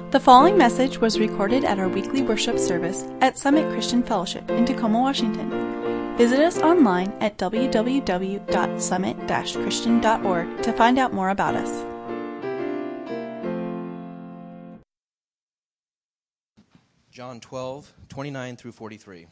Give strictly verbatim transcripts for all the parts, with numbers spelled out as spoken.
The following message was recorded at our weekly worship service at Summit Christian Fellowship in Tacoma, Washington. Visit us online at w w w dot summit dash christian dot org to find out more about us. John twelve, twenty-nine through forty-three.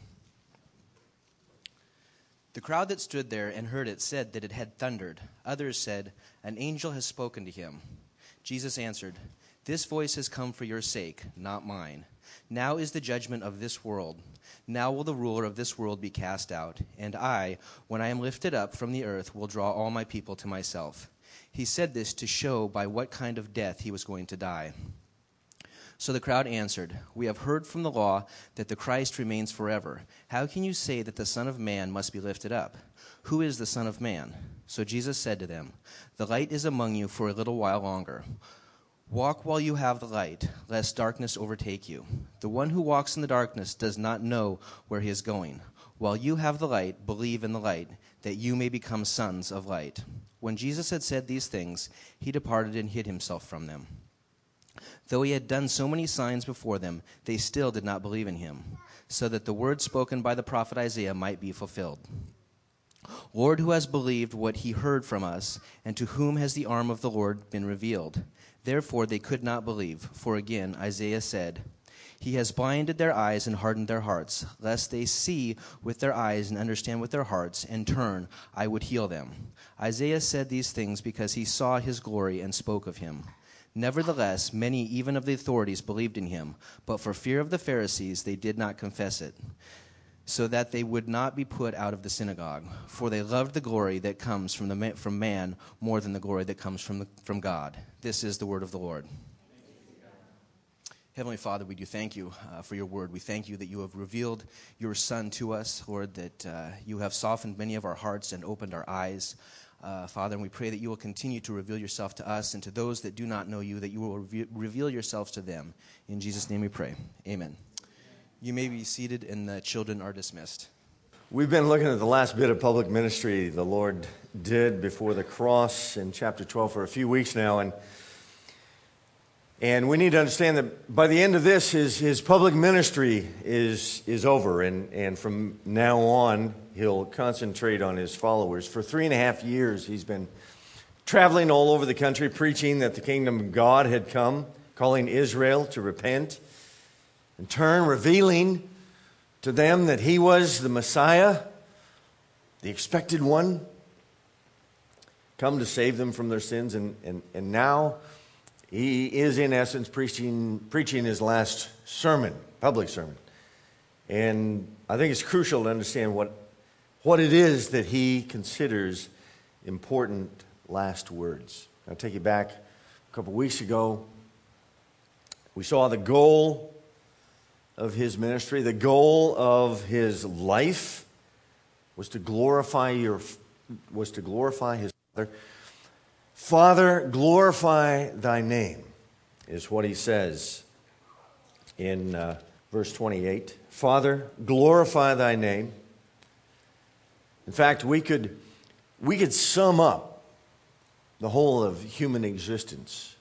The crowd that stood there and heard it said that it had thundered. Others said, "An angel has spoken to him." Jesus answered, "This voice has come for your sake, not mine. Now is the judgment of this world. Now will the ruler of this world be cast out, and I, when I am lifted up from the earth, will draw all my people to myself." He said this to show by what kind of death he was going to die. So the crowd answered, "We have heard from the law that the Christ remains forever. How can you say that the Son of Man must be lifted up? Who is the Son of Man?" So Jesus said to them, "The light is among you for a little while longer. Walk while you have the light, lest darkness overtake you. The one who walks in the darkness does not know where he is going. While you have the light, believe in the light, that you may become sons of light." When Jesus had said these things, he departed and hid himself from them. Though he had done so many signs before them, they still did not believe in him, so that the word spoken by the prophet Isaiah might be fulfilled. "Lord, who has believed what he heard from us, and to whom has the arm of the Lord been revealed?" Therefore they could not believe, for again Isaiah said, "He has blinded their eyes and hardened their hearts, lest they see with their eyes and understand with their hearts, and turn, I would heal them." Isaiah said these things because he saw his glory and spoke of him. Nevertheless, many even of the authorities believed in him, but for fear of the Pharisees they did not confess it, so that they would not be put out of the synagogue. For they loved the glory that comes from the from man more than the glory that comes from the, from God. This is the word of the Lord. Heavenly Father, we do thank you uh, for your word. We thank you that you have revealed your Son to us, Lord, that uh, you have softened many of our hearts and opened our eyes. Uh, Father, and we pray that you will continue to reveal yourself to us and to those that do not know you, that you will reve- reveal yourselves to them. In Jesus' name we pray. Amen. You may be seated, and the children are dismissed. We've been looking at the last bit of public ministry the Lord did before the cross in chapter twelve for a few weeks now, and and we need to understand that by the end of this, his his public ministry is is over, and, and from now on, he'll concentrate on his followers. For three and a half years, he's been traveling all over the country, preaching that the kingdom of God had come, calling Israel to repent, in turn revealing to them that he was the Messiah, the expected one, come to save them from their sins. And, and, and now he is, in essence, preaching, preaching his last sermon, public sermon. And I think it's crucial to understand what, what it is that he considers important last words. I'll take you back a couple weeks ago. We saw the goal of his ministry. The goal of his life was to glorify your was to glorify his Father. "Father, glorify thy name," is what he says in uh, verse twenty-eight. "Father, glorify thy name." In fact, we could we could sum up the whole of human existence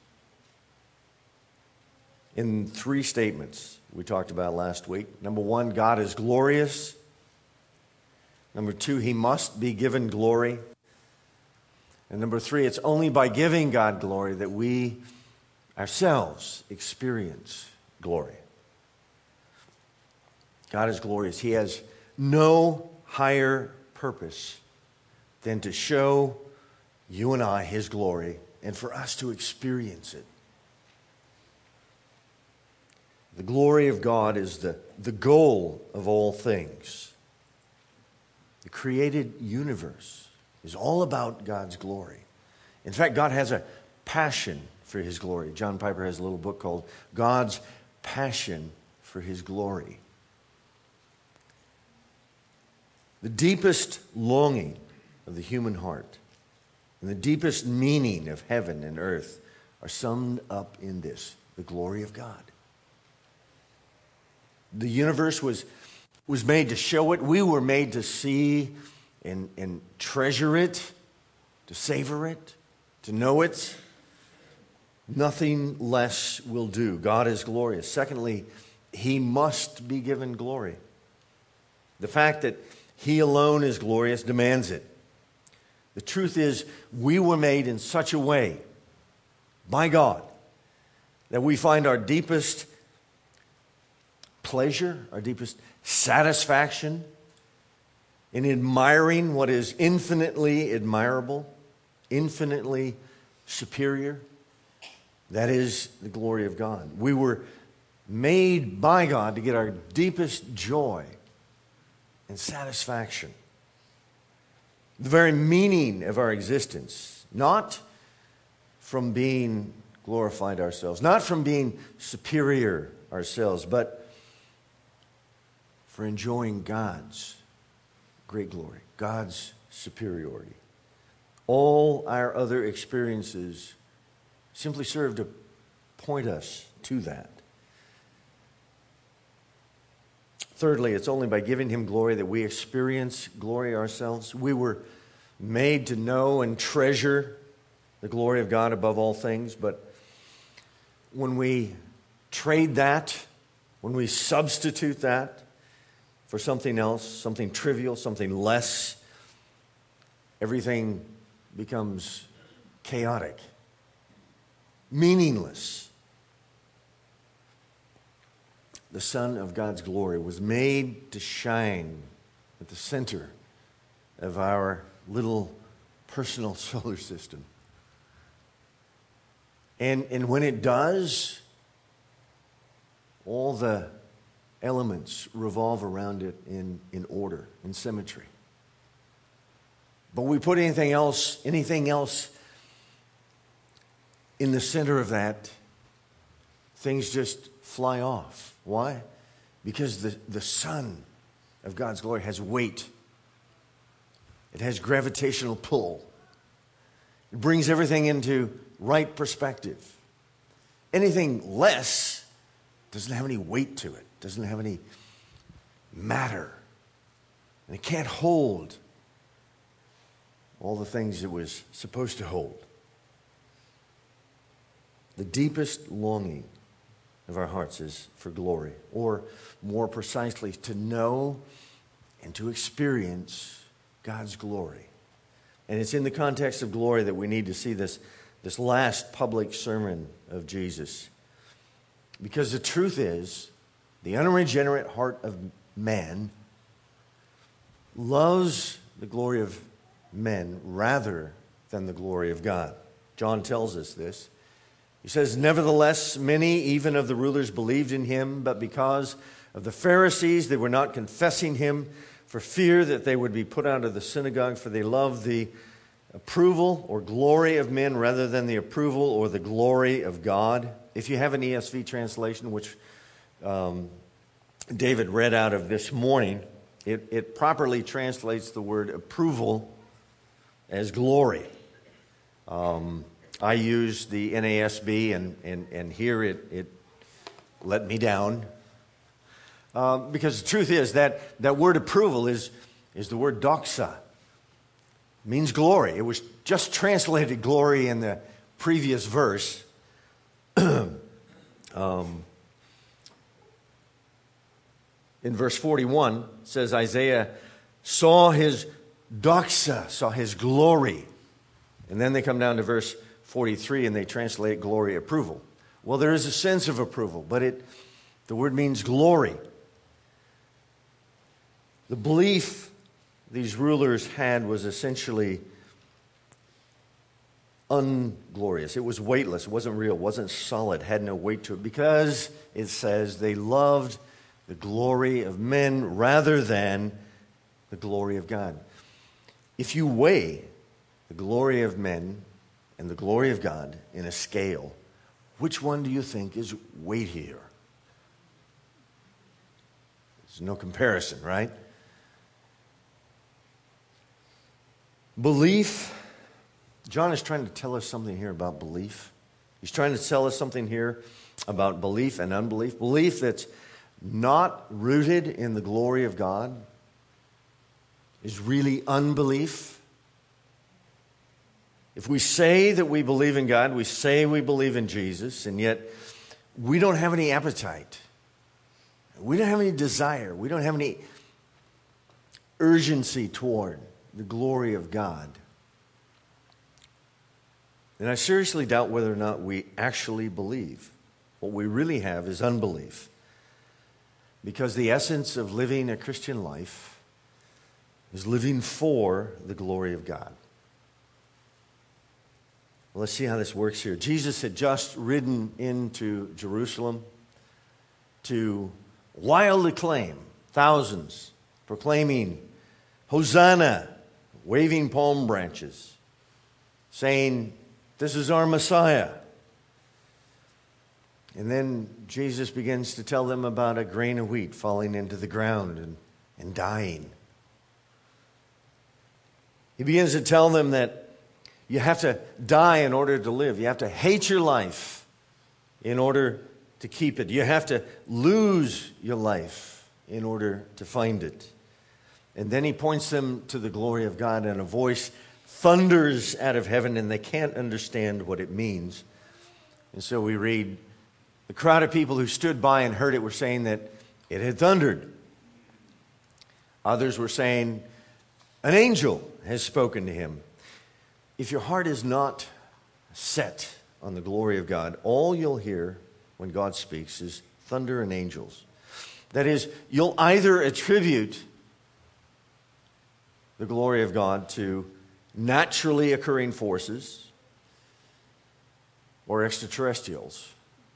in three statements we talked about last week. Number one, God is glorious. Number two, he must be given glory. And number three, it's only by giving God glory that we ourselves experience glory. God is glorious. He has no higher purpose than to show you and I his glory and for us to experience it. The glory of God is the, the goal of all things. The created universe is all about God's glory. In fact, God has a passion for his glory. John Piper has a little book called God's Passion for His Glory. The deepest longing of the human heart and the deepest meaning of heaven and earth are summed up in this: the glory of God. The universe was, was made to show it. We were made to see and, and treasure it, to savor it, to know it. Nothing less will do. God is glorious. Secondly, he must be given glory. The fact that he alone is glorious demands it. The truth is, we were made in such a way by God that we find our deepest pleasure, our deepest satisfaction in admiring what is infinitely admirable, infinitely superior. That is the glory of God. We were made by God to get our deepest joy and satisfaction. The very meaning of our existence, not from being glorified ourselves, not from being superior ourselves, but for enjoying God's great glory, God's superiority. All our other experiences simply serve to point us to that. Thirdly, it's only by giving him glory that we experience glory ourselves. We were made to know and treasure the glory of God above all things, but when we trade that, when we substitute that for something else, something trivial, something less, everything becomes chaotic, meaningless. The Son of God's glory was made to shine at the center of our little personal solar system. And, and when it does, all the elements revolve around it in, in order, in symmetry. But we put anything else, anything else in the center of that, things just fly off. Why? Because the, the Son of God's glory has weight. It has gravitational pull. It brings everything into right perspective. Anything less doesn't have any weight to it, doesn't have any matter. And it can't hold all the things it was supposed to hold. The deepest longing of our hearts is for glory, or more precisely, to know and to experience God's glory. And it's in the context of glory that we need to see this, this last public sermon of Jesus. Because the truth is, the unregenerate heart of man loves the glory of men rather than the glory of God. John tells us this. He says, "Nevertheless, many even of the rulers believed in him, but because of the Pharisees, they were not confessing him for fear that they would be put out of the synagogue, for they loved the approval or glory of men rather than the approval or the glory of God." If you have an E S V translation, which um, David read out of this morning, it, it properly translates the word approval as glory. Um I used the N A S B, and, and, and here it, it let me down. Uh, because the truth is that that word approval is, is the word doxa. It means glory. It was just translated glory in the previous verse. um, in verse forty-one, it says Isaiah saw his doxa, saw his glory. And then they come down to verse forty-three, and they translate glory approval. Well, there is a sense of approval, but it the word means glory. The belief these rulers had was essentially unglorious. It was weightless. It wasn't real. It wasn't solid. Had no weight to it, because it says they loved the glory of men rather than the glory of God. If you weigh the glory of men and the glory of God in a scale, which one do you think is weightier? There's no comparison, right? Belief. John is trying to tell us something here about belief. He's trying to tell us something here about belief and unbelief. Belief that's not rooted in the glory of God is really unbelief. If we say that we believe in God, we say we believe in Jesus, and yet we don't have any appetite, we don't have any desire, we don't have any urgency toward the glory of God, then I seriously doubt whether or not we actually believe. What we really have is unbelief. Because the essence of living a Christian life is living for the glory of God. Well, let's see how this works here. Jesus had just ridden into Jerusalem to wild acclaim, thousands proclaiming, Hosanna, waving palm branches, saying, this is our Messiah. And then Jesus begins to tell them about a grain of wheat falling into the ground and, and dying. He begins to tell them that you have to die in order to live. You have to hate your life in order to keep it. You have to lose your life in order to find it. And then he points them to the glory of God, and a voice thunders out of heaven, and they can't understand what it means. And so we read, the crowd of people who stood by and heard it were saying that it had thundered. Others were saying, an angel has spoken to him. If your heart is not set on the glory of God, all you'll hear when God speaks is thunder and angels. That is, you'll either attribute the glory of God to naturally occurring forces or extraterrestrials.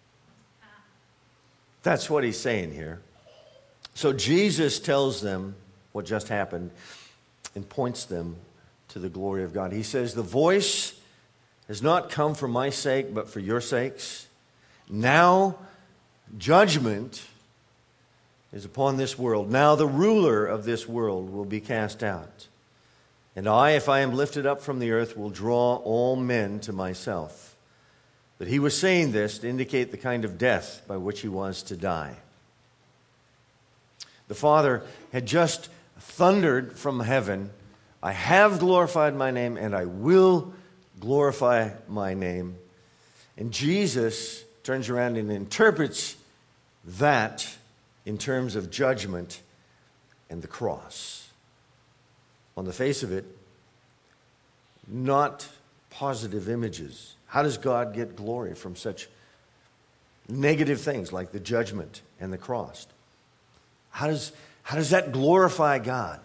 That's what he's saying here. So Jesus tells them what just happened and points them to the glory of God. He says, the voice has not come for my sake, but for your sakes. Now judgment is upon this world. Now the ruler of this world will be cast out. And I, if I am lifted up from the earth, will draw all men to myself. But he was saying this to indicate the kind of death by which he was to die. The Father had just thundered from heaven, I have glorified my name, and I will glorify my name. And Jesus turns around and interprets that in terms of judgment and the cross. On the face of it, not positive images. How does God get glory from such negative things like the judgment and the cross? How does, how does that glorify God?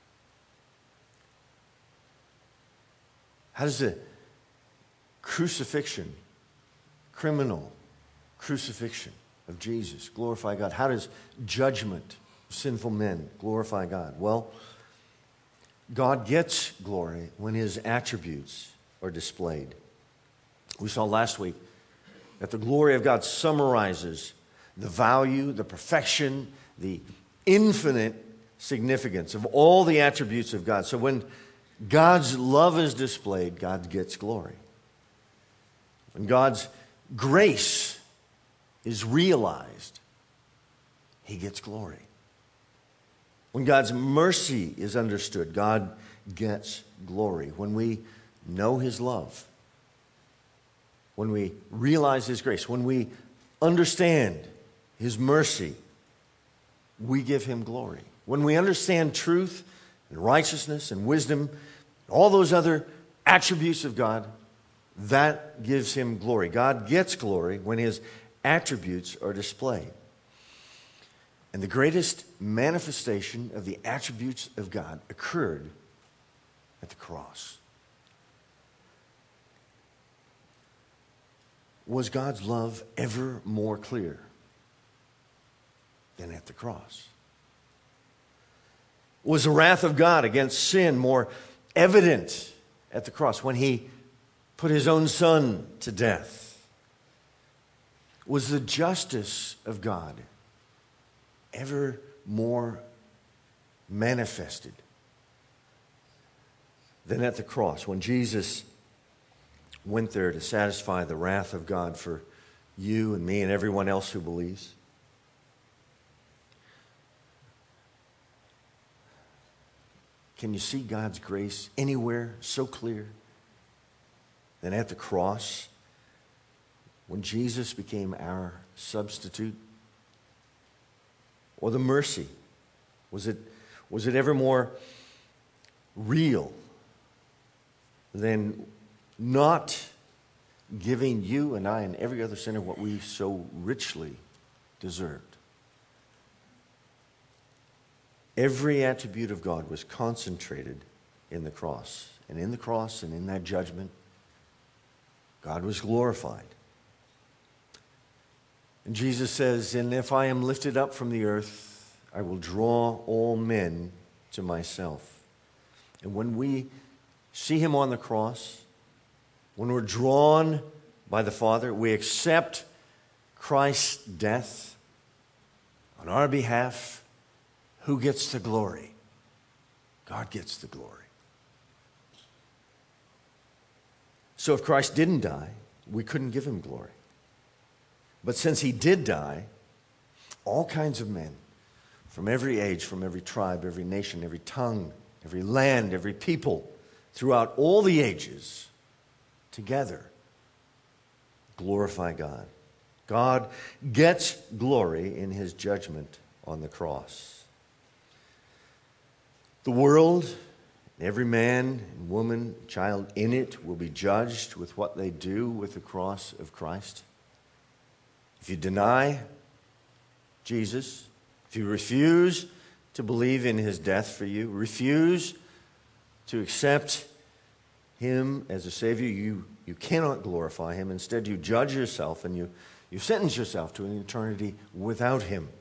How does the crucifixion, criminal crucifixion of Jesus glorify God? How does judgment of sinful men glorify God? Well, God gets glory when his attributes are displayed. We saw last week that the glory of God summarizes the value, the perfection, the infinite significance of all the attributes of God. So when God's love is displayed, God gets glory. When God's grace is realized, he gets glory. When God's mercy is understood, God gets glory. When we know his love, when we realize his grace, when we understand his mercy, we give him glory. When we understand truth and righteousness and wisdom, all those other attributes of God, that gives him glory. God gets glory when his attributes are displayed. And the greatest manifestation of the attributes of God occurred at the cross. Was God's love ever more clear than at the cross? Was the wrath of God against sin more evident at the cross when he put his own son to death? Was the justice of God ever more manifested than at the cross when Jesus went there to satisfy the wrath of God for you and me and everyone else who believes? Can you see God's grace anywhere so clear then at the cross, when Jesus became our substitute? Or the mercy? Was it, was it ever more real than not giving you and I and every other sinner what we so richly deserved? Every attribute of God was concentrated in the cross. And in the cross and in that judgment, God was glorified. And Jesus says, and if I am lifted up from the earth, I will draw all men to myself. And when we see him on the cross, when we're drawn by the Father, we accept Christ's death on our behalf. Who gets the glory? God gets the glory. So if Christ didn't die, we couldn't give him glory. But since he did die, all kinds of men from every age, from every tribe, every nation, every tongue, every land, every people, throughout all the ages, together glorify God. God gets glory in his judgment on the cross. The world, every man and woman, child in it will be judged with what they do with the cross of Christ. If you deny Jesus, if you refuse to believe in his death for you, refuse to accept him as a Savior, you, you cannot glorify him. Instead, you judge yourself and you, you sentence yourself to an eternity without him.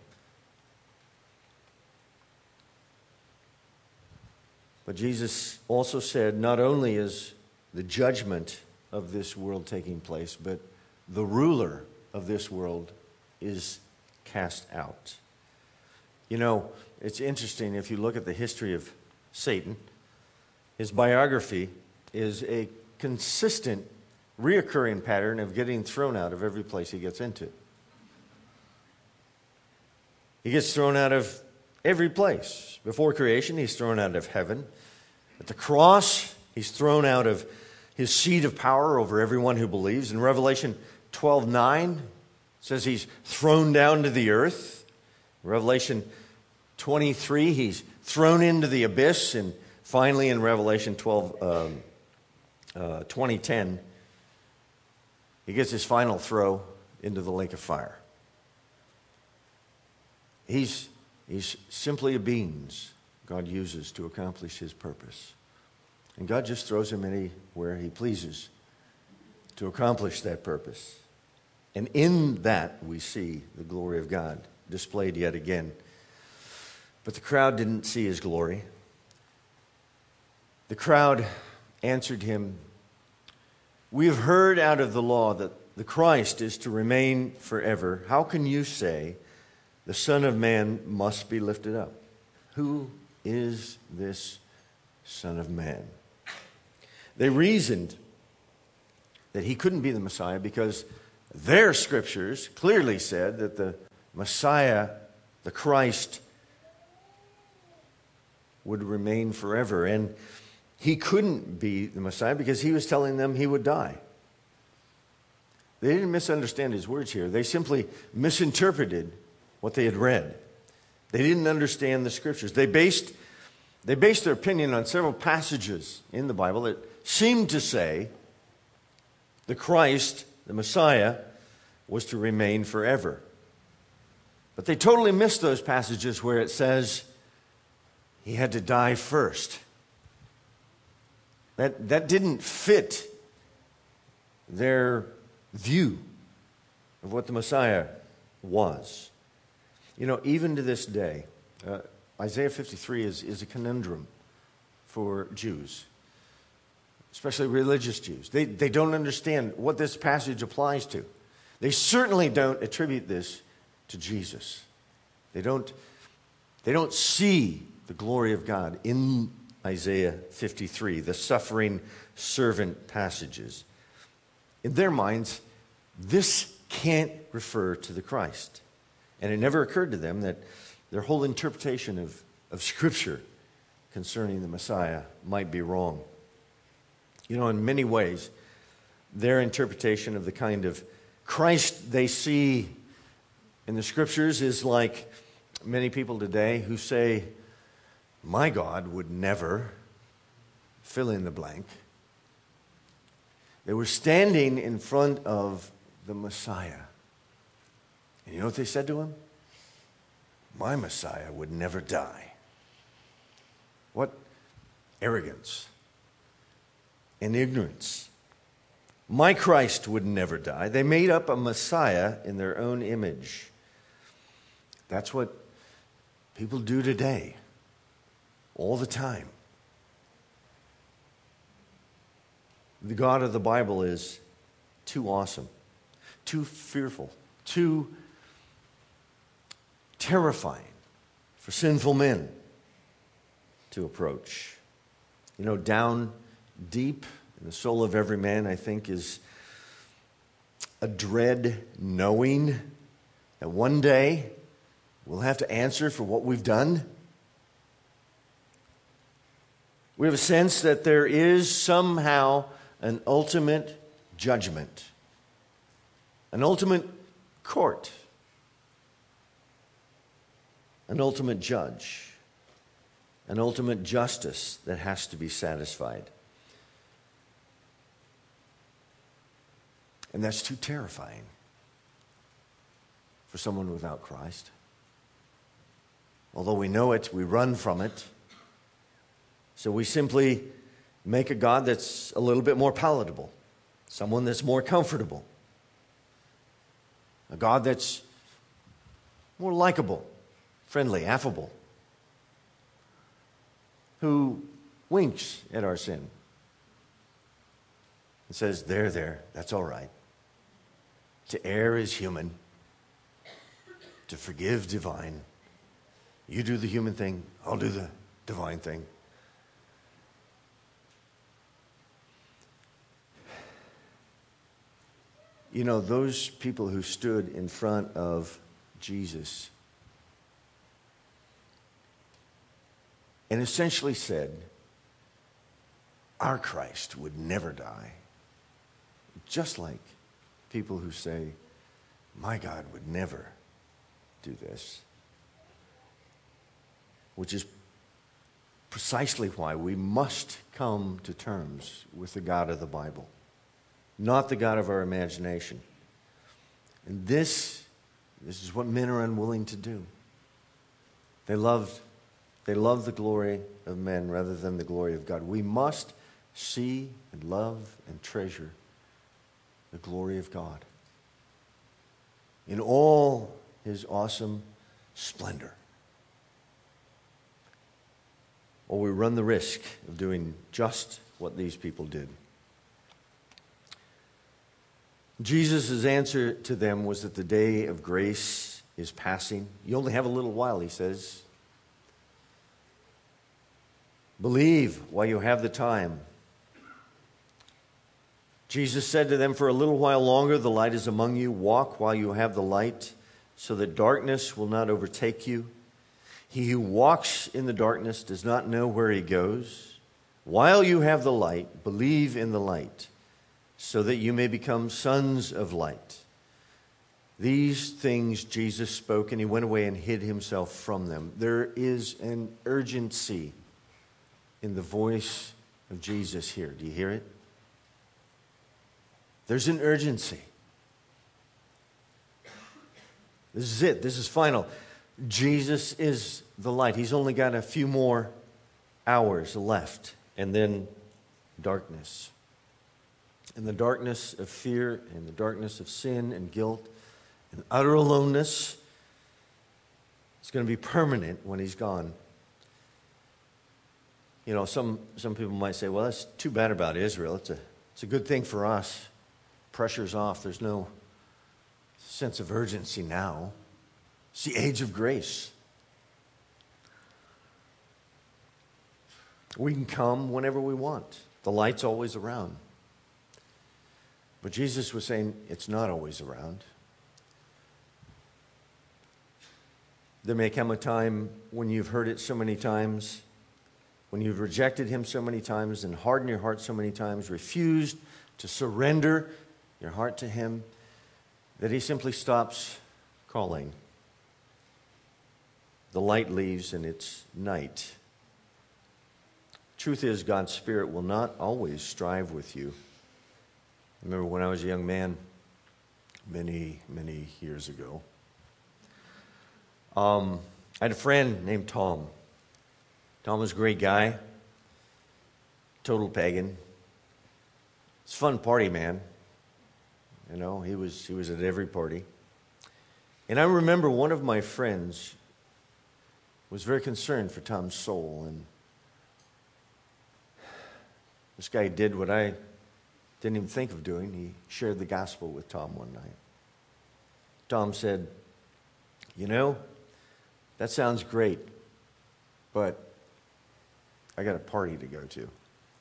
But Jesus also said, not only is the judgment of this world taking place, but the ruler of this world is cast out. You know, it's interesting if you look at the history of Satan, his biography is a consistent, reoccurring pattern of getting thrown out of every place he gets into. He gets thrown out of every place. Before creation, he's thrown out of heaven. At the cross, he's thrown out of his seat of power over everyone who believes. In Revelation twelve nine, it says he's thrown down to the earth. In Revelation twenty-three, he's thrown into the abyss. And finally, in Revelation twelve, um, uh, twenty ten, he gets his final throw into the lake of fire. He's, he's simply a means God uses to accomplish his purpose. And God just throws him anywhere he pleases to accomplish that purpose. And in that we see the glory of God displayed yet again. But the crowd didn't see his glory. The crowd answered him, "We have heard out of the law that the Christ is to remain forever. How can you say the Son of Man must be lifted up? Who is this Son of Man?" They reasoned that he couldn't be the Messiah because their scriptures clearly said that the Messiah, the Christ, would remain forever. And he couldn't be the Messiah because he was telling them he would die. They didn't misunderstand his words here. They simply misinterpreted what they had read. They didn't understand the scriptures. They based, they based their opinion on several passages in the Bible that seemed to say the Christ, the Messiah, was to remain forever. But they totally missed those passages where it says he had to die first. That, that didn't fit their view of what the Messiah was. You know, even to this day, uh, Isaiah fifty-three is, is a conundrum for Jews, especially religious Jews. They, they don't understand what this passage applies to. They certainly don't attribute this to Jesus. They don't, they don't see the glory of God in Isaiah fifty-three, the suffering servant passages. In their minds, this can't refer to the Christ. And it never occurred to them that their whole interpretation of, of Scripture concerning the Messiah might be wrong. You know, in many ways, their interpretation of the kind of Christ they see in the Scriptures is like many people today who say, my God would never fill in the blank. They were standing in front of the Messiah. And you know what they said to him? My Messiah would never die. What arrogance and ignorance. My Christ would never die. They made up a Messiah in their own image. That's what people do today, all the time. The God of the Bible is too awesome, too fearful, too terrifying for sinful men to approach. You know, down deep in the soul of every man, I think, is a dread knowing that one day we'll have to answer for what we've done. We have a sense that there is somehow an ultimate judgment, an ultimate court, an ultimate judge, an ultimate justice that has to be satisfied. And that's too terrifying for someone without Christ. Although we know it, we run from it. So we simply make a God that's a little bit more palatable, someone that's more comfortable, a God that's more likable, friendly, affable, who winks at our sin and says, there, there, that's all right. To err is human, to forgive divine. You do the human thing, I'll do the divine thing. You know, those people who stood in front of Jesus and essentially said, our Christ would never die. Just like people who say, my God would never do this. Which is precisely why we must come to terms with the God of the Bible, not the God of our imagination. And this, this is what men are unwilling to do. They love, they love the glory of men rather than the glory of God. We must see and love and treasure the glory of God in all his awesome splendor. Or we run the risk of doing just what these people did. Jesus' answer to them was that the day of grace is passing. You only have a little while, he says. Believe while you have the time. Jesus said to them, for a little while longer the light is among you. Walk while you have the light, so that darkness will not overtake you. He who walks in the darkness does not know where he goes. While you have the light, believe in the light, so that you may become sons of light. These things Jesus spoke, and he went away and hid himself from them. There is an urgency in the voice of Jesus here. Do you hear it? There's an urgency. This is it. This is final. Jesus is the light. He's only got a few more hours left, and then darkness. And the darkness of fear, and the darkness of sin and guilt, and utter aloneness. It's going to be permanent when he's gone. You know, some, some people might say, well, that's too bad about Israel. It's a, it's a good thing for us. Pressure's off. There's no sense of urgency now. It's the age of grace. We can come whenever we want. The light's always around. But Jesus was saying it's not always around. There may come a time when you've heard it so many times, when you've rejected him so many times and hardened your heart so many times, refused to surrender your heart to Him, that He simply stops calling. The light leaves and it's night. Truth is, God's Spirit will not always strive with you. I remember when I was a young man, many, many years ago, um, I had a friend named Tom. Tom was a great guy, total pagan. It's a fun party, man. You know, he was he was at every party. And I remember one of my friends was very concerned for Tom's soul, and this guy did what I didn't even think of doing. He shared the gospel with Tom one night. Tom said, "You know, that sounds great, but I got a party to go to."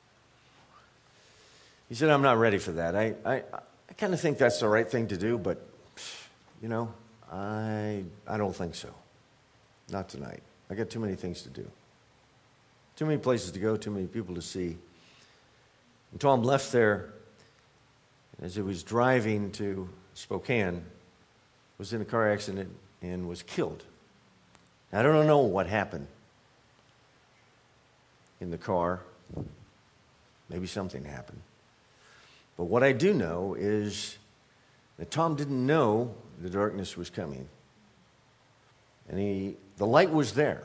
He said, "I'm not ready for that. I, I, I kind of think that's the right thing to do, but, you know, I, I don't think so. Not tonight. I got too many things to do. Too many places to go, too many people to see." And Tom left there. As he was driving to Spokane, was in a car accident and was killed. I don't know what happened in the car. Maybe something happened. But what I do know is that Tom didn't know the darkness was coming. And he, the light was there.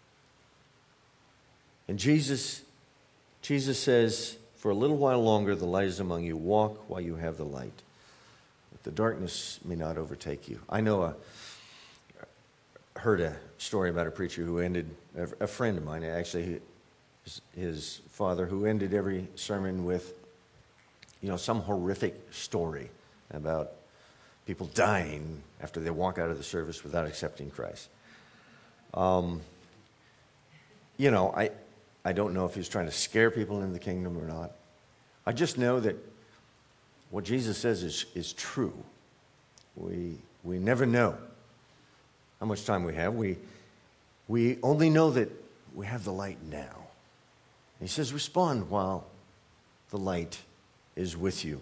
And Jesus, Jesus says, "For a little while longer the light is among you. Walk while you have the light, that the darkness may not overtake you." I know a, heard a story about a preacher who ended, a friend of mine, actually, his, his father, who ended every sermon with, you know, some horrific story about people dying after they walk out of the service without accepting Christ. Um, you know, I, I don't know if he's trying to scare people into the kingdom or not. I just know that what Jesus says is, is true. We, we never know how much time we have. We, we only know that we have the light now. He says, respond while the light is with you.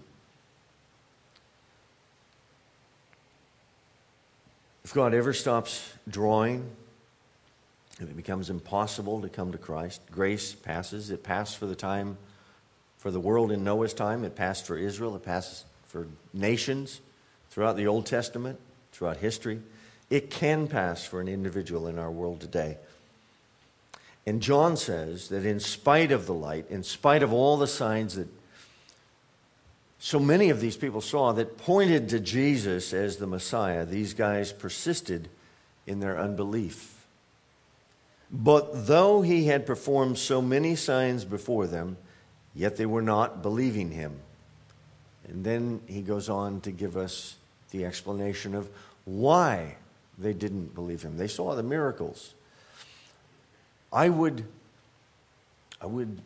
If God ever stops drawing, if it becomes impossible to come to Christ, grace passes. It passed for the time, for the world in Noah's time. It passed for Israel. It passes for nations throughout the Old Testament, throughout history. It can pass for an individual in our world today. And John says that in spite of the light, in spite of all the signs that so many of these people saw that pointed to Jesus as the Messiah, these guys persisted in their unbelief. But though he had performed so many signs before them, yet they were not believing him. And then he goes on to give us the explanation of why they didn't believe him. They saw the miracles. I would, I would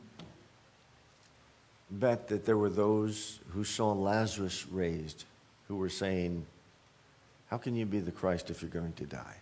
bet that there were those who saw Lazarus raised who were saying, "How can you be the Christ if you're going to die?"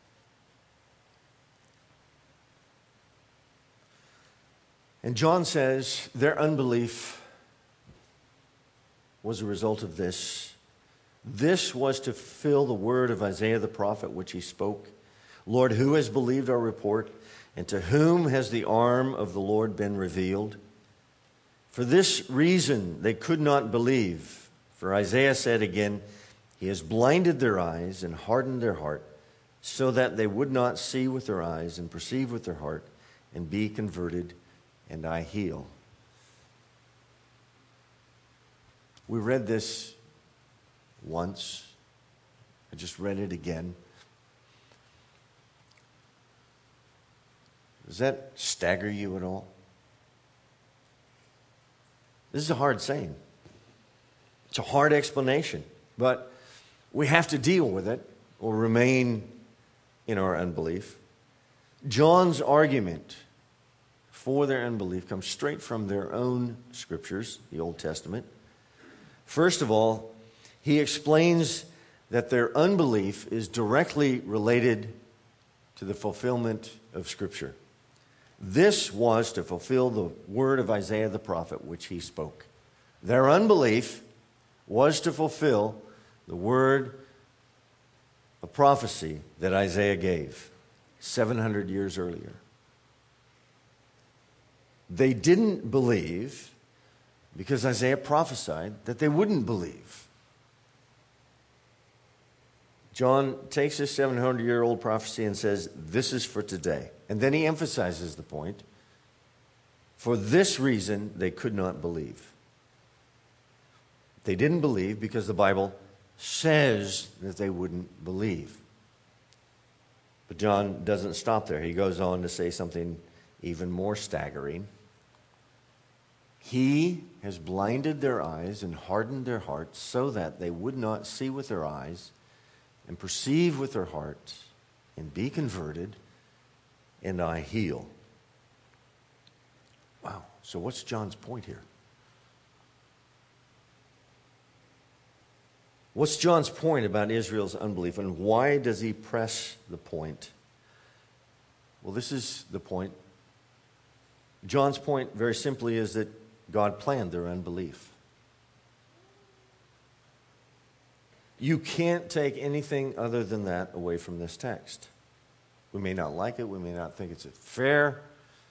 And John says their unbelief was a result of this. This was to fulfill the word of Isaiah the prophet, which he spoke. "Lord, who has believed our report? And to whom has the arm of the Lord been revealed?" For this reason they could not believe. For Isaiah said again, "He has blinded their eyes and hardened their heart, so that they would not see with their eyes and perceive with their heart and be converted, and I heal." We read this once. I just read it again. Does that stagger you at all? This is a hard saying. It's a hard explanation, but we have to deal with it or remain in our unbelief. John's argument for their unbelief comes straight from their own scriptures, the Old Testament. First of all, he explains that their unbelief is directly related to the fulfillment of Scripture. This was to fulfill the word of Isaiah the prophet, which he spoke. Their unbelief was to fulfill the word of prophecy that Isaiah gave seven hundred years earlier. They didn't believe because Isaiah prophesied that they wouldn't believe. John takes this seven hundred year old prophecy and says, this is for today. And then he emphasizes the point. For this reason, they could not believe. They didn't believe because the Bible says that they wouldn't believe. But John doesn't stop there. He goes on to say something even more staggering. He has blinded their eyes and hardened their hearts so that they would not see with their eyes and perceive with their hearts and be converted, and I heal. Wow. So what's John's point here? What's John's point about Israel's unbelief, and why does he press the point? Well, this is the point. John's point, very simply, is that God planned their unbelief. You can't take anything other than that away from this text. We may not like it. We may not think it's fair.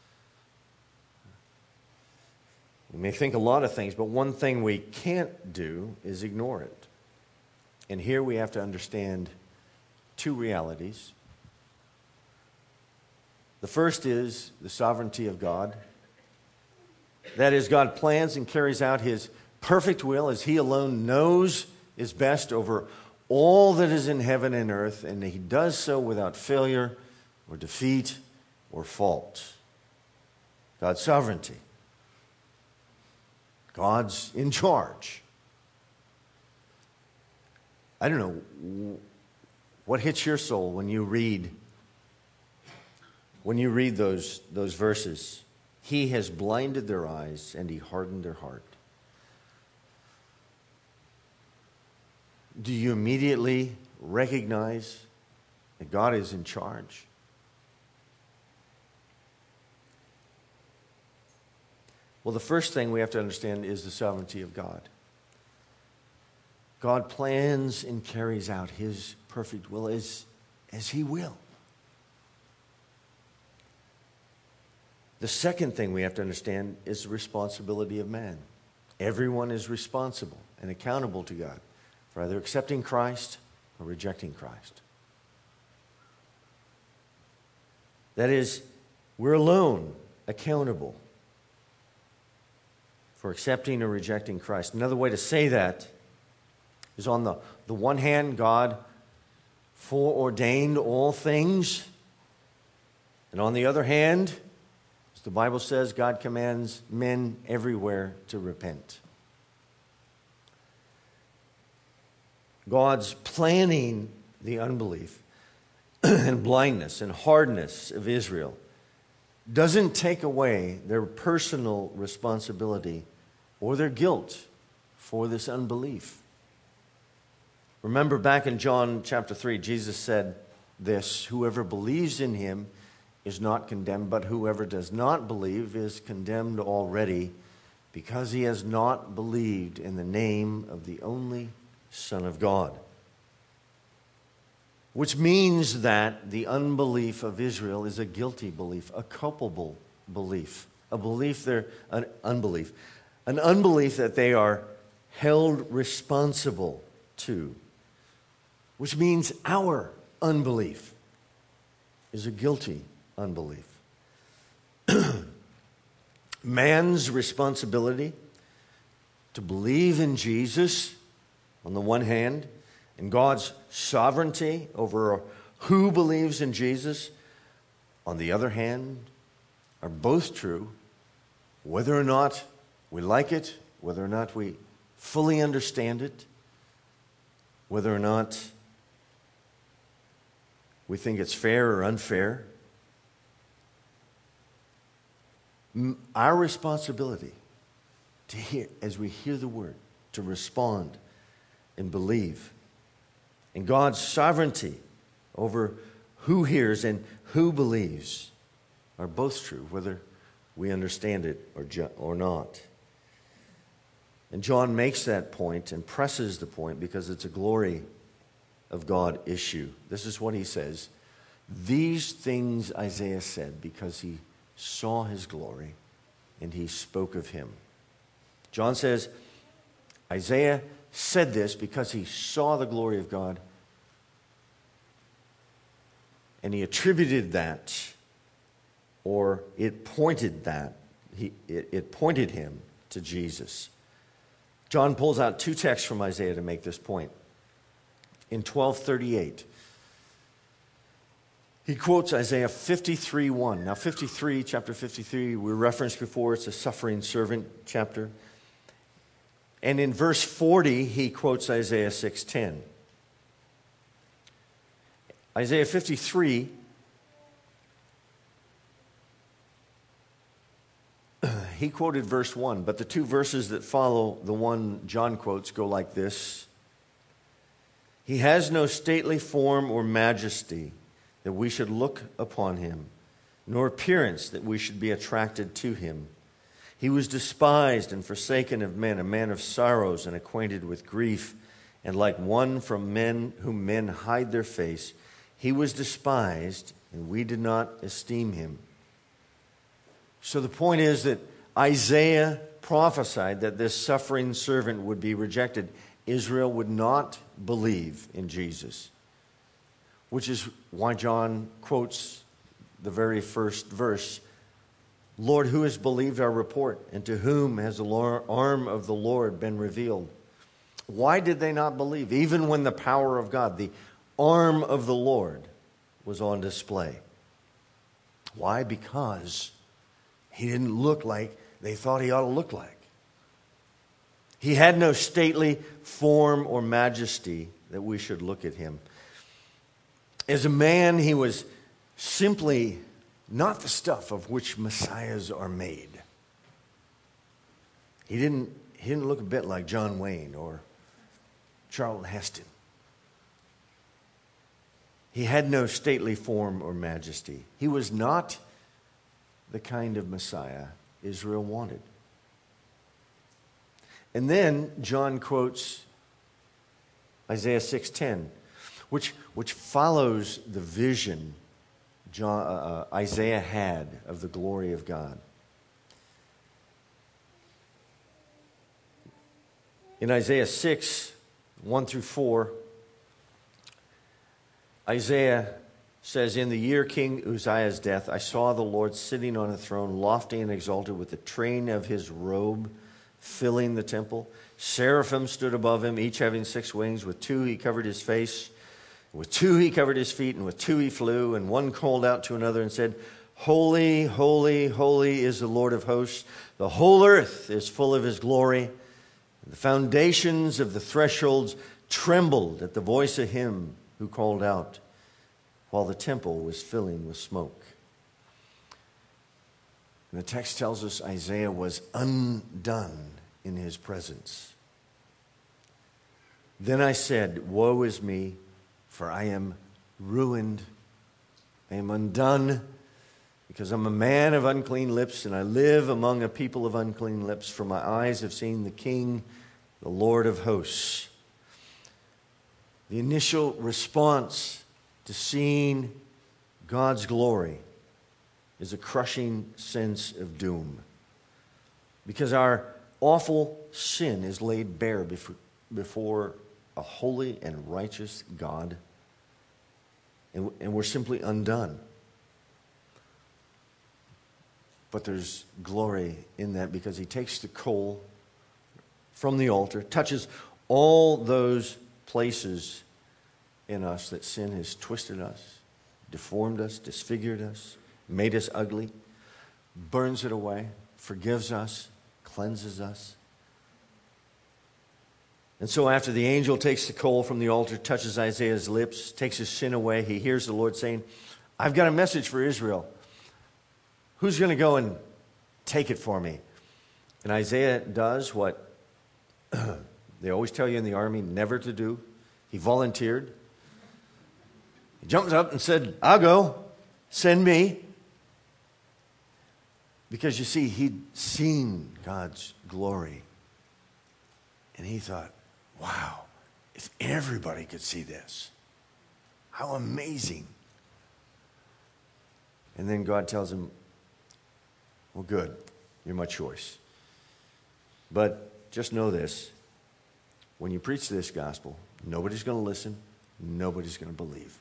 We may think a lot of things, but one thing we can't do is ignore it. And here we have to understand two realities. The first is the sovereignty of God. That is, God plans and carries out His perfect will as He alone knows is best over all that is in heaven and earth, and He does so without failure or defeat or fault. God's sovereignty. God's in charge. I don't know what hits your soul when you read when you read those those verses. He has blinded their eyes and He hardened their heart. Do you immediately recognize that God is in charge? Well, the first thing we have to understand is the sovereignty of God. God plans and carries out His perfect will as, as He will. The second thing we have to understand is the responsibility of man. Everyone is responsible and accountable to God for either accepting Christ or rejecting Christ. That is, we're alone accountable for accepting or rejecting Christ. Another way to say that is, on the, the one hand, God foreordained all things. And on the other hand, as the Bible says, God commands men everywhere to repent. God's planning the unbelief and blindness and hardness of Israel doesn't take away their personal responsibility or their guilt for this unbelief. Remember back in John chapter three, Jesus said this, whoever believes in Him is not condemned, but whoever does not believe is condemned already because he has not believed in the name of the only Son of God. Which means that the unbelief of Israel is a guilty belief, a culpable belief, a belief they're an unbelief, an unbelief that they are held responsible to. Which means our unbelief is a guilty unbelief. Man's responsibility to believe in Jesus on the one hand, and God's sovereignty over who believes in Jesus on the other hand, are both true, whether or not we like it, whether or not we fully understand it, whether or not we think it's fair or unfair. Our responsibility to hear, as we hear the word, to respond and believe. And God's sovereignty over who hears and who believes are both true, whether we understand it or, ju- or not. And John makes that point and presses the point because it's a glory of God issue. This is what he says. These things Isaiah said because he saw his glory and he spoke of him. John says, Isaiah said this because he saw the glory of God and he attributed that, or it pointed that, he, it, it pointed him to Jesus. John pulls out two texts from Isaiah to make this point. In twelve thirty-eight, he quotes Isaiah fifty-three one. Now fifty-three, chapter fifty-three, we referenced before, it's a suffering servant chapter. And in verse forty, he quotes Isaiah six ten. Isaiah fifty-three, he quoted verse one, but the two verses that follow the one John quotes go like this. He has no stately form or majesty that we should look upon him, nor appearance that we should be attracted to him. He was despised and forsaken of men, a man of sorrows and acquainted with grief, and like one from men whom men hide their face, he was despised, and we did not esteem him. So the point is that Isaiah prophesied that this suffering servant would be rejected. Israel would not believe in Jesus, which is why John quotes the very first verse, Lord, who has believed our report, and to whom has the arm of the Lord been revealed? Why did they not believe? Even when the power of God, the arm of the Lord, was on display. Why? Because he didn't look like they thought he ought to look like. He had no stately form or majesty that we should look at him. As a man, he was simply not the stuff of which messiahs are made. He didn't, he didn't look a bit like John Wayne or Charlton Heston. He had no stately form or majesty. He was not the kind of Messiah Israel wanted. And then John quotes Isaiah six ten, which, which follows the vision John, uh, Isaiah had of the glory of God. In Isaiah six, one through four, Isaiah says, in the year King Uzziah's death, I saw the Lord sitting on a throne, lofty and exalted, with the train of his robe filling the temple. Seraphim stood above him, each having six wings. With two he covered his face, with two he covered his feet, and with two he flew. And one called out to another and said, Holy, holy, holy is the Lord of hosts. The whole earth is full of his glory. The foundations of the thresholds trembled at the voice of him who called out, while the temple was filling with smoke. And the text tells us Isaiah was undone in his presence. Then I said, woe is me, for I am ruined. I am undone, because I'm a man of unclean lips, and I live among a people of unclean lips, for my eyes have seen the King, the Lord of hosts. The initial response to seeing God's glory is a crushing sense of doom, because our awful sin is laid bare before, before a holy and righteous God, and, and we're simply undone. But there's glory in that, because he takes the coal from the altar, touches all those places in us that sin has twisted us, deformed us, disfigured us, made us ugly, burns it away, forgives us, cleanses us. And so after the angel takes the coal from the altar, touches Isaiah's lips, takes his sin away, he hears the Lord saying, I've got a message for Israel. Who's going to go and take it for me? And Isaiah does what they always tell you in the army never to do. He volunteered. He jumps up and said, I'll go. Send me. Because you see, he'd seen God's glory. And he thought, wow, if everybody could see this, how amazing. And then God tells him, well, good, you're my choice. But just know this, when you preach this gospel, nobody's going to listen, nobody's going to believe.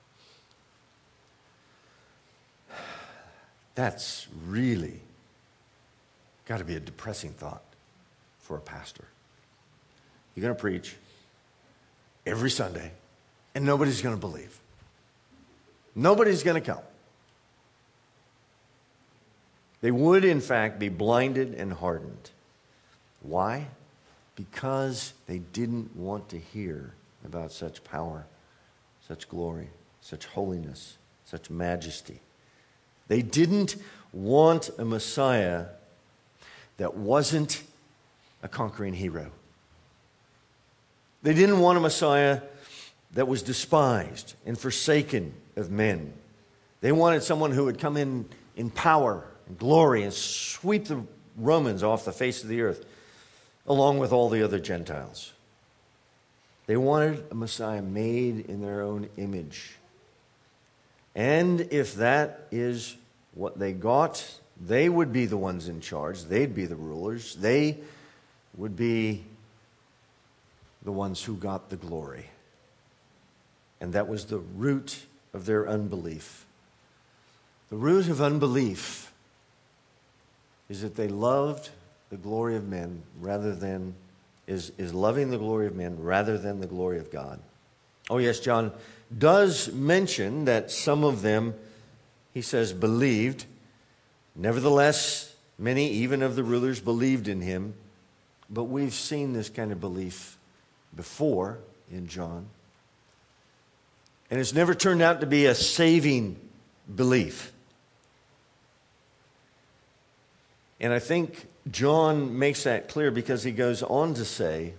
That's really got to be a depressing thought for a pastor. You're going to preach every Sunday, and nobody's going to believe. Nobody's going to come. They would, in fact, be blinded and hardened. Why? Because they didn't want to hear about such power, such glory, such holiness, such majesty. They didn't want a Messiah that wasn't a conquering hero. They didn't want a Messiah that was despised and forsaken of men. They wanted someone who would come in in power and glory and sweep the Romans off the face of the earth, along with all the other Gentiles. They wanted a Messiah made in their own image. And if that is what they got, they would be the ones in charge. They'd be the rulers. They would be the ones who got the glory. And that was the root of their unbelief. The root of unbelief is that they loved the glory of men rather than, is, is loving the glory of men rather than the glory of God. Oh yes, John does mention that some of them, he says, believed. Nevertheless, many, even of the rulers, believed in him. But we've seen this kind of belief before in John. And it's never turned out to be a saving belief. And I think John makes that clear because he goes on to say,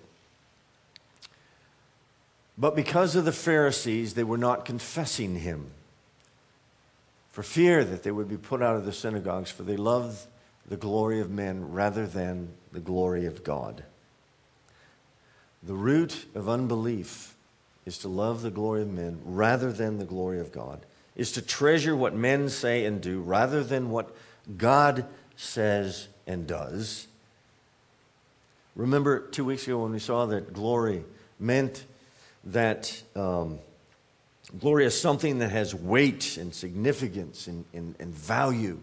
but because of the Pharisees, they were not confessing him, for fear that they would be put out of the synagogues, for they loved the glory of men rather than the glory of God. The root of unbelief is to love the glory of men rather than the glory of God, is to treasure what men say and do rather than what God says and does. Remember two weeks ago when we saw that glory meant that um, glory is something that has weight and significance and, and, and value.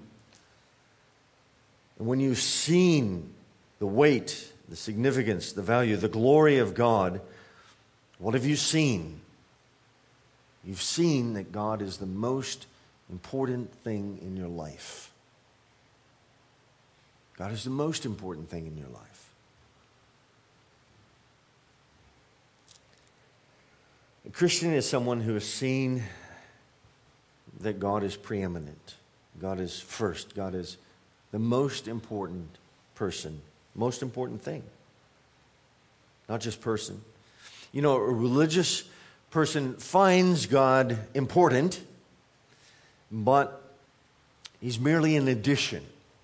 And when you've seen the weight, the significance, the value, the glory of God, what have you seen? You've seen that God is the most important thing in your life. God is the most important thing in your life. A Christian is someone who has seen that God is preeminent. God is first. God is the most important person, most important thing. Not just person. You know, a religious person finds God important, but he's merely an addition.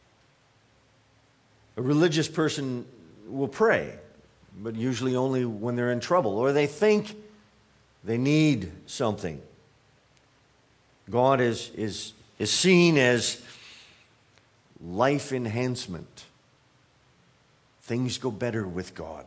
A religious person will pray, but usually only when they're in trouble, or they think they need something. God is, is, is seen as life enhancement. Things go better with God.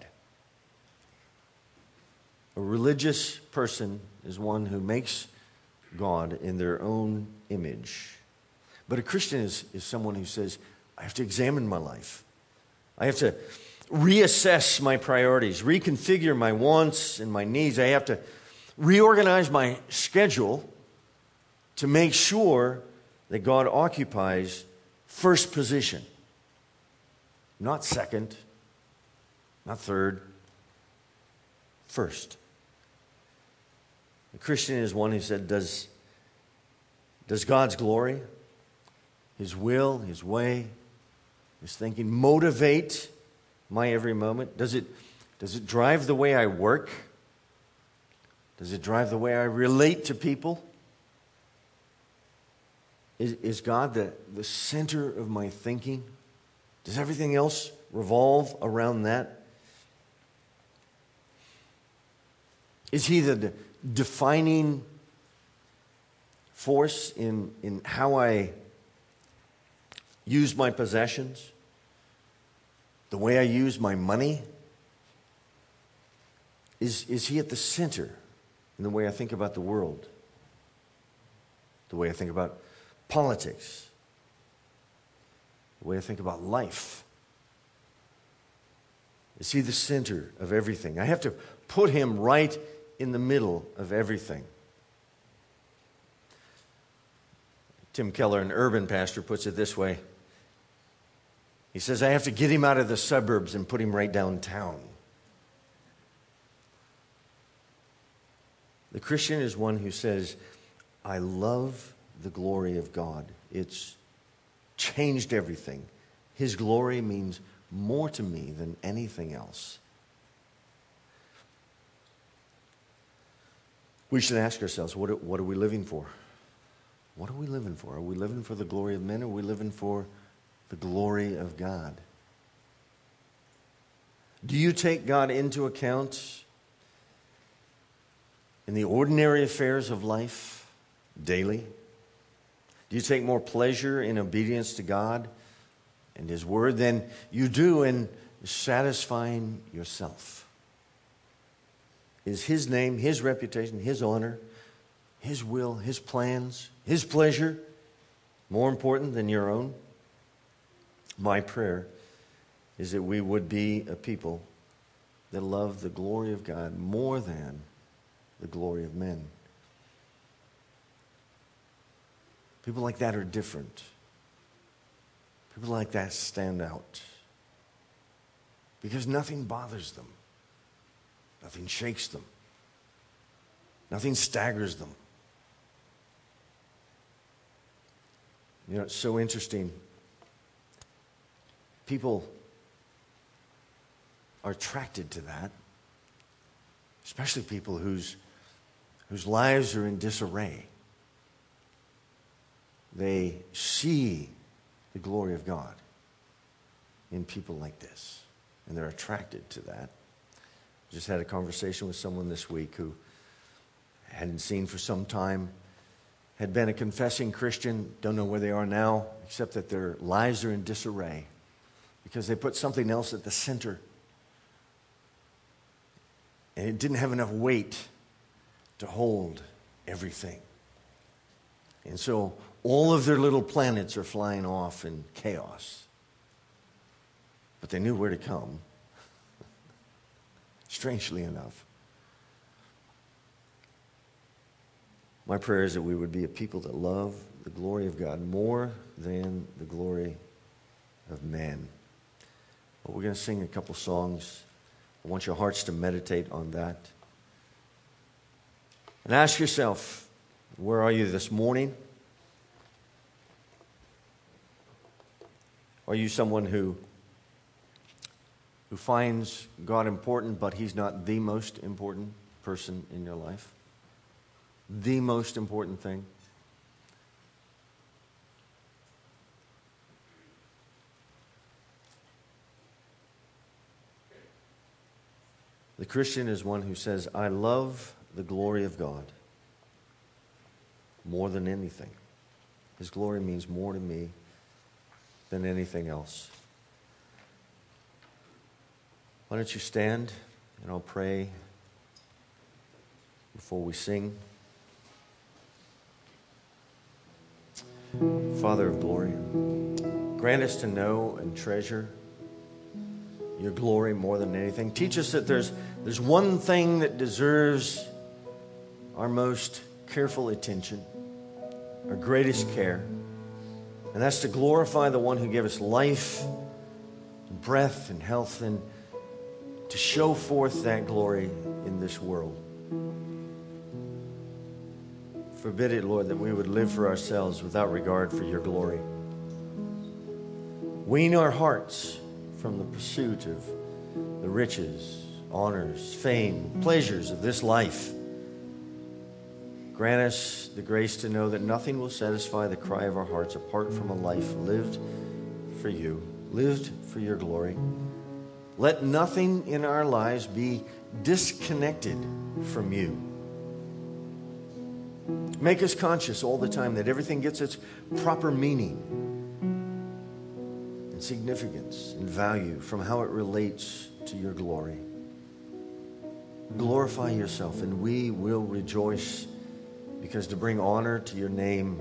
A religious person is one who makes God in their own image. But a Christian is, is someone who says, I have to examine my life. I have to reassess my priorities, reconfigure my wants and my needs. I have to reorganize my schedule to make sure that God occupies first position. Not second, not third, first. A Christian is one who said, does, does God's glory, His will, His way, His thinking motivate my every moment? Does it, does it drive the way I work? Does it drive the way I relate to people? Is, is God the, the center of my thinking? Does everything else revolve around that? Is he the defining force in, in how I use my possessions? The way I use my money? Is, is he at the center in the way I think about the world? The way I think about politics? The way I think about life? Is he the center of everything? I have to put him right in the middle of everything. Tim Keller, an urban pastor, puts it this way. He says, I have to get him out of the suburbs and put him right downtown. The Christian is one who says, I love the glory of God. It's changed everything. His glory means more to me than anything else. We should ask ourselves, what are, what are we living for? What are we living for? Are we living for the glory of men, or are we living for the glory of God? Do you take God into account in the ordinary affairs of life daily? Do you take more pleasure in obedience to God and His Word than you do in satisfying yourself? Is His name, His reputation, His honor, His will, His plans, His pleasure more important than your own? My prayer is that we would be a people that love the glory of God more than the glory of men. People like that are different. People like that stand out because nothing bothers them. Nothing shakes them. Nothing staggers them. You know, it's so interesting. People are attracted to that, especially people whose, whose lives are in disarray. They see the glory of God in people like this, and they're attracted to that. Just had a conversation with someone this week who hadn't seen for some time, had been a confessing Christian, don't know where they are now, except that their lives are in disarray because they put something else at the center. And it didn't have enough weight to hold everything. And so all of their little planets are flying off in chaos. But they knew where to come. Strangely enough. My prayer is that we would be a people that love the glory of God more than the glory of man. But we're going to sing a couple songs. I want your hearts to meditate on that. And ask yourself, where are you this morning? Are you someone who who finds God important, but He's not the most important person in your life? The most important thing? The Christian is one who says, I love the glory of God more than anything. His glory means more to me than anything else. Why don't you stand and I'll pray before we sing. Father of glory, grant us to know and treasure your glory more than anything. Teach us that there's, there's one thing that deserves our most careful attention, our greatest care, and that's to glorify the one who gave us life, and breath, and health, and to show forth that glory in this world. Forbid it, Lord, that we would live for ourselves without regard for your glory. Wean our hearts from the pursuit of the riches, honors, fame, pleasures of this life. Grant us the grace to know that nothing will satisfy the cry of our hearts apart from a life lived for you, lived for your glory. Let nothing in our lives be disconnected from you. Make us conscious all the time that everything gets its proper meaning and significance and value from how it relates to your glory. Glorify yourself, and we will rejoice, because to bring honor to your name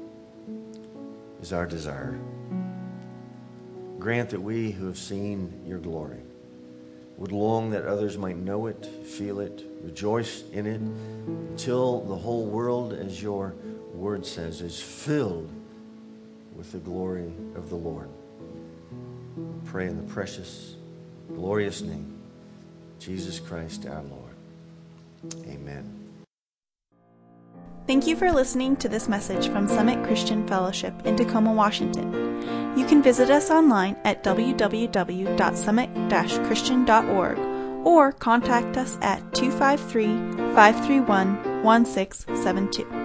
is our desire. Grant that we who have seen your glory would long that others might know it, feel it, rejoice in it, until the whole world, as your word says, is filled with the glory of the Lord. We pray in the precious, glorious name, Jesus Christ our Lord. Amen. Thank you for listening to this message from Summit Christian Fellowship in Tacoma, Washington. You can visit us online at w w w dot summit dash christian dot org or contact us at two five three, five three one, one six seven two.